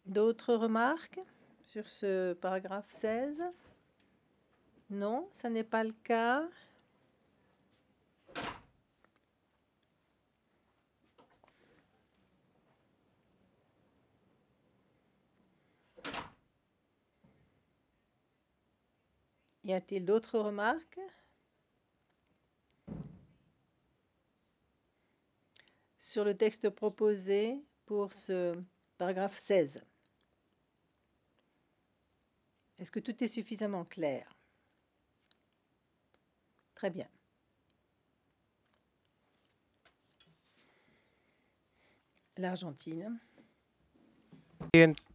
D'autres remarques sur ce paragraphe 16? Non, ça n'est pas le cas. Y a-t-il d'autres remarques sur le texte proposé pour ce paragraphe 16? Est-ce que tout est suffisamment clair? Très bien. L'Argentine.